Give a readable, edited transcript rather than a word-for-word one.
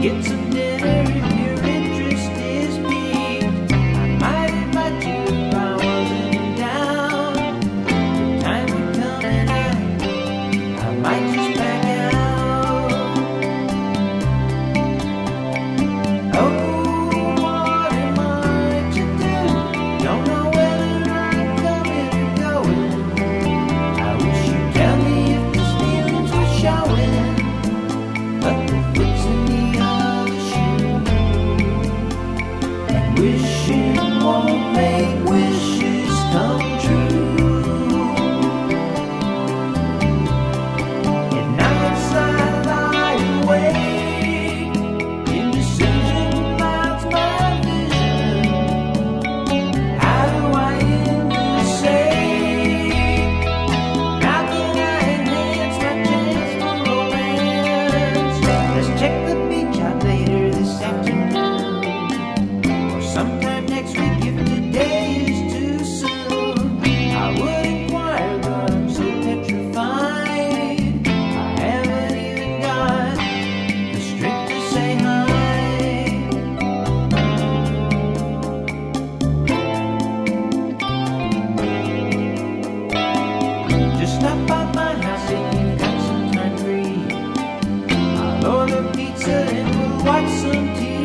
get some dinner if your interest is piqued. I might invite you if I wasn't down. Time would come and I might just back out. Oh, what am I to do? Don't know whether I'm coming or going. I wish you'd tell me if these feelings were showing. But the foot's in the other shoe, and wishing won't make wishes come true. And nights I lie awake, indecision clouds my vision. How do I end this ache? How can I enhance my chance for romance? Let's check the beach out later this afternoon, or sometime next week if today is too soon. I would inquire, but I'm so petrified. I haven't even got the strength to say hi. Just stop by my house if you've got some time free. I'll order pizza and we'll watch some TV.